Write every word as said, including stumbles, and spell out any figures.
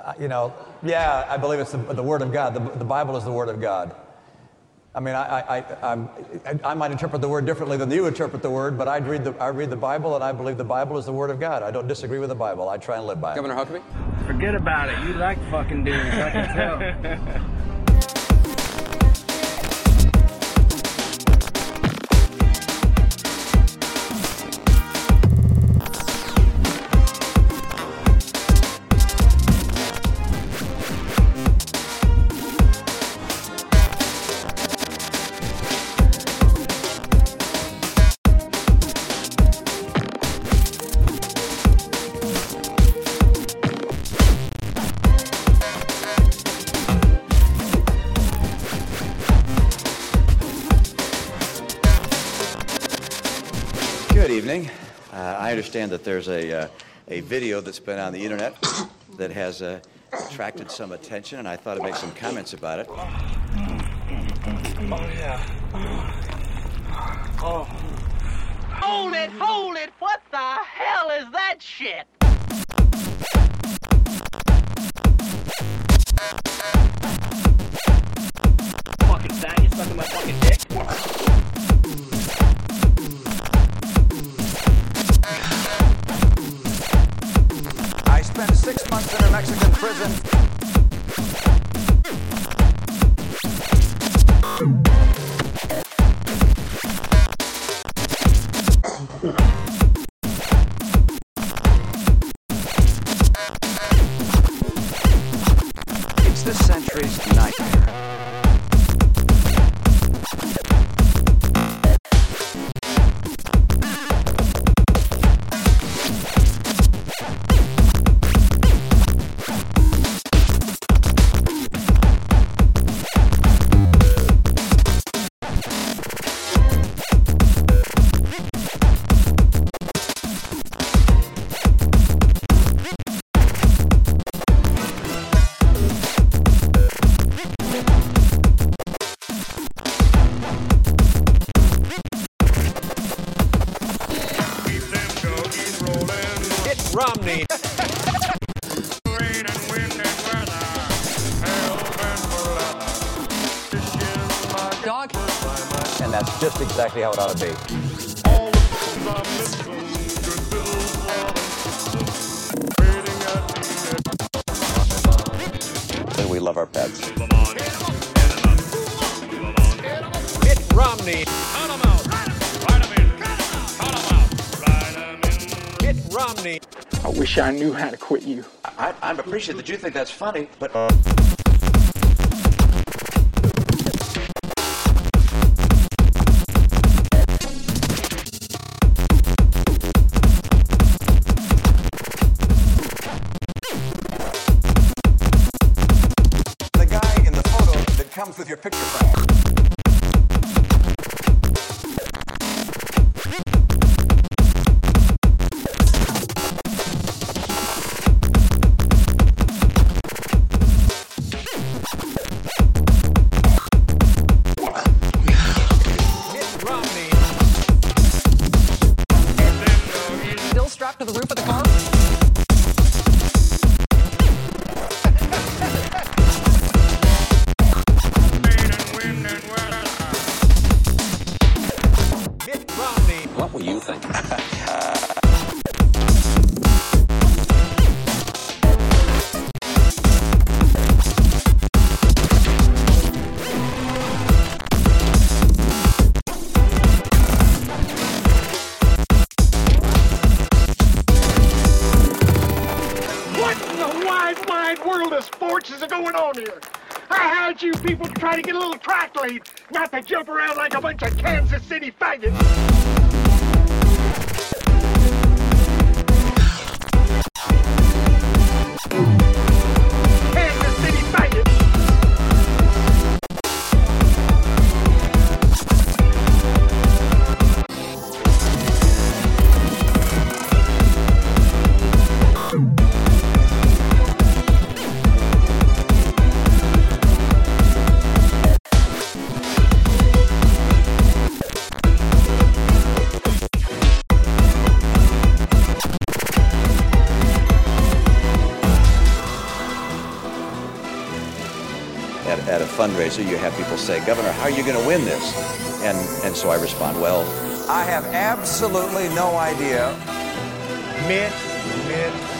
uh, you know, yeah, I believe it's the, the Word of God. The, the Bible is the Word of God. I mean, I, I, I, I'm, I might interpret the Word differently than you interpret the Word, but I read the, I read the Bible, and I believe the Bible is the Word of God. I don't disagree with the Bible. I try and live by it. Governor Huckabee? Forget about it. You like fucking dudes, I can tell. Good evening. Uh, I understand that there's a, uh, a video that's been on the internet that has uh, attracted some attention, and I thought I'd make some comments about it. Oh, yeah. Oh. Hold it, hold it! What the hell is that shit? Fucking fat, you stuck in my fucking dick. I spent six months in a Mexican prison. It's this century's nightmare. Romney. Dog? And that's just exactly how it ought to be. We love our pets. Mitt Romney. Cut him out. Write him in. Cut him out. Write him in. Mitt Romney. I wish I knew how to quit you. I, I'm appreciative that you think that's funny, but... The guy in the photo that comes with your picture frame. Mitt Romney. Still strapped to the roof of the car? Mitt Romney. What will you think? What in the wide, wide world of sports is going on here? I had you people try to get a little track lead, not to jump around like a bunch of Kansas City faggots. Kansas City faggots. at, at a fundraiser, you have people say, Governor, how are you going to win this? And, and so I respond, well, I have absolutely no idea. Mitt, Mitt,